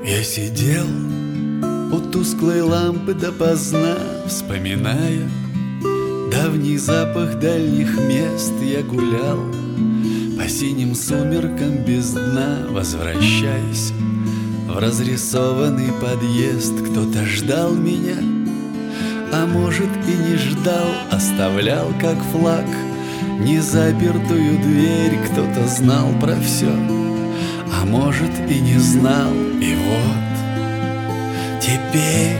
Я сидел у тусклой лампы допоздна, вспоминая давний запах дальних мест. Я гулял по синим сумеркам без дна, возвращаясь в разрисованный подъезд. Кто-то ждал меня, а может и не ждал, оставлял как флаг незапертую дверь. Кто-то знал про все, а может и не знал. И вот теперь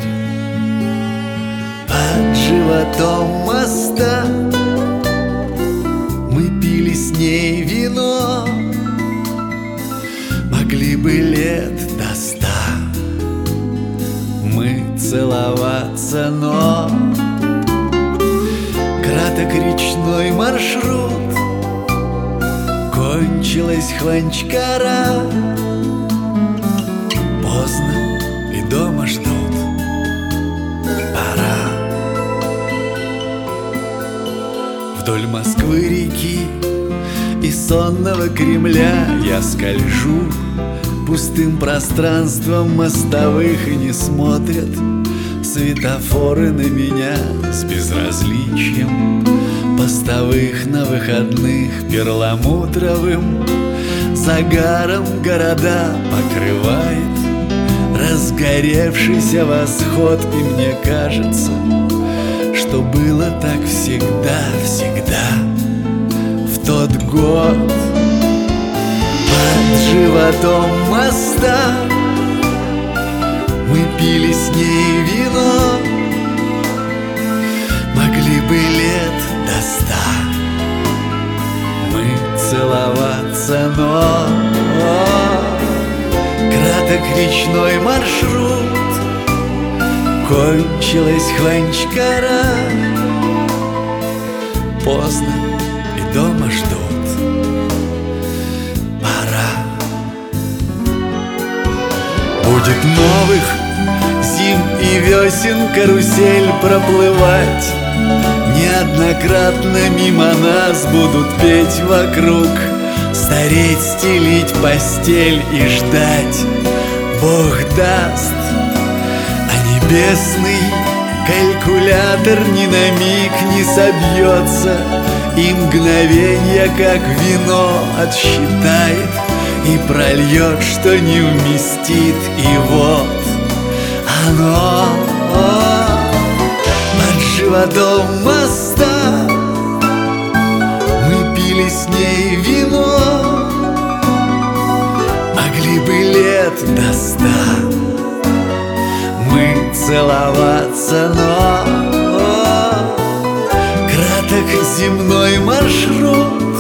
под животом моста мы пили с ней вино. Могли бы лет до 100 мы целоваться, но краток речной маршрут, кончилась Хванчкара. Поздно и дома ждут, пора. Вдоль Москвы-реки и сонного Кремля я скольжу пустым пространством мостовых, и не смотрят светофоры на меня с безразличием постовых. На выходных перламутровым загаром города покрывает разгоревшийся восход. И мне кажется, что было так всегда, всегда в тот год. Под животом моста мы пили с ней вино. Могли бы лет до 100 мы целоваться, но краток речной маршрут, кончилась Хванчкара. Поздно и дома ждут, пора. Будет новых зим и весен карусель проплывать, неоднократно мимо нас будут петь вокруг, стареть, стелить постель и ждать Бог даст. А небесный калькулятор ни на миг не собьется, и мгновенье, как вино, отсчитает и прольет, что не вместит. И вот оно под животом моста мы пили с ней вино. Могли бы лет до 100 мы целоваться, но краток земной маршрут,